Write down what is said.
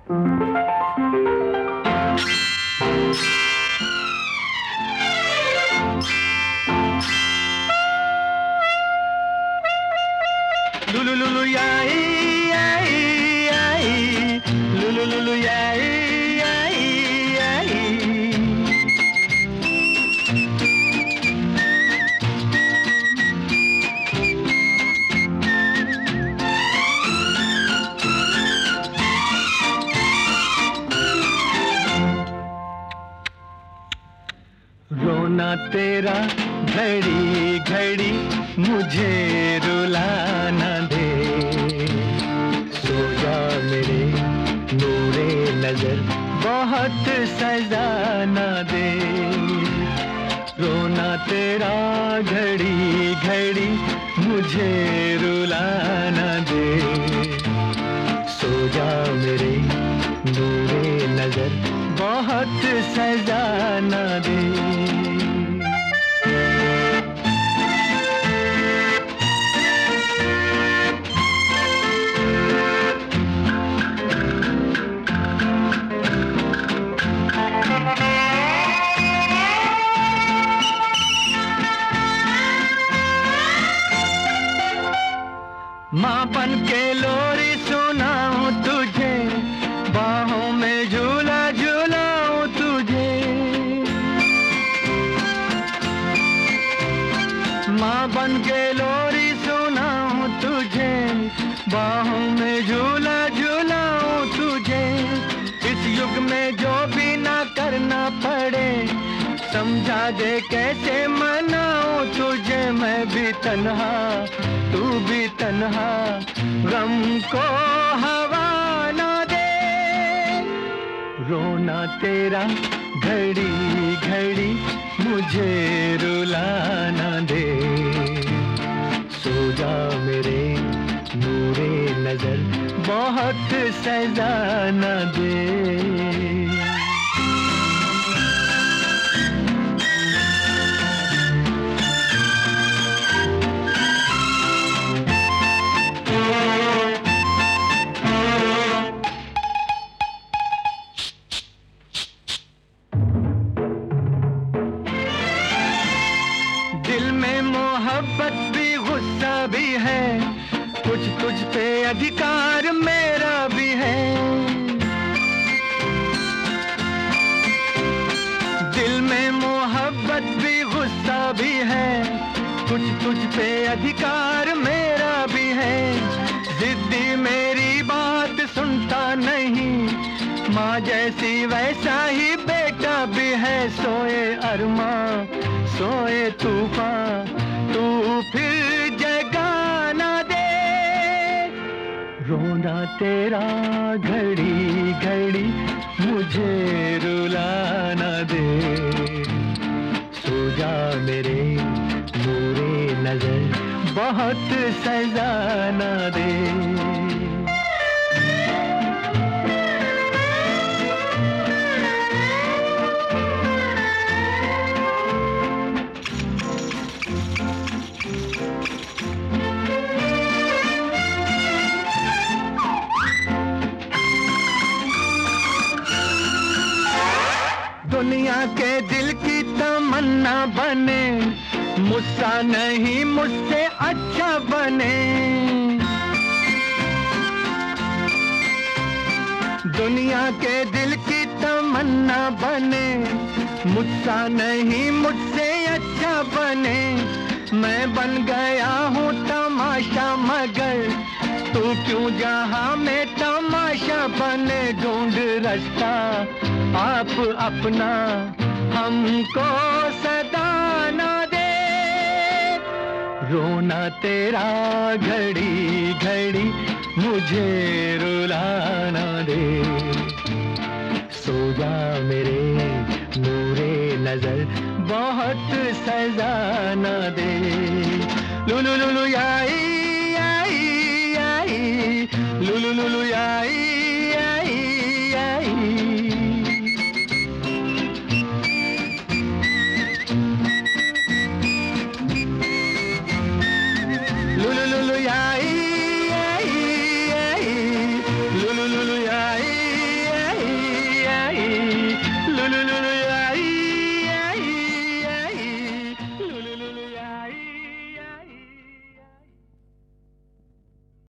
Lulu lulu yai yai yai, lulu lulu yai yai yai. रोना तेरा घड़ी घड़ी मुझे रुलाना दे, सो जा मेरे नूरे नजर बहुत सजा ना दे। रोना तेरा घड़ी घड़ी मुझे रुलाना दे, सो जा मेरे नूरे नजर बहुत सजा ना दे। माँ बन के लोरी सुनाऊं तुझे, बाहों में झूला झूलाऊं तुझे। माँ बन के लोरी सुनाऊं तुझे, बाहों में झूला झूलाऊं तुझे। इस युग में जो भी ना करना पड़े, समझा दे कैसे मनाऊं तुझे। मैं भी तन्हा तू भी तन्हा, गम को हवा ना दे। रोना तेरा घड़ी घड़ी मुझे रुलाना दे, सो जा मेरे नूरे नजर बहुत सजा ना दे। दिल में मोहब्बत भी गुस्सा भी है, कुछ तुझ पे अधिकार मेरा भी है। दिल में मोहब्बत भी गुस्सा भी है, कुछ तुझ पे अधिकार मेरा भी है। जिद्दी मेरी बात सुनता नहीं, माँ जैसी वैसा ही बेटा भी है। सोए अरमां सोए तूफान, तू फिर जगाना दे। रोना तेरा घड़ी घड़ी मुझे रुलाना दे, सो जा मेरे नूरे नजर बहुत सजा ना दे। दुनिया के दिल की तमन्ना बने, मुझसा नहीं मुझसे अच्छा बने। दुनिया के दिल की तमन्ना बने, मुझसा नहीं मुझसे अच्छा बने। मैं बन गया हूँ तमाशा मगर, तू क्यों जहाँ में तमाशा बने। ढूंढ रास्ता आप अपना, हमको सदा ना दे। रोना तेरा घड़ी घड़ी मुझे रुलाना दे, सो जा मेरे नूरे नजर बहुत सजा ना दे। लुलु लुलु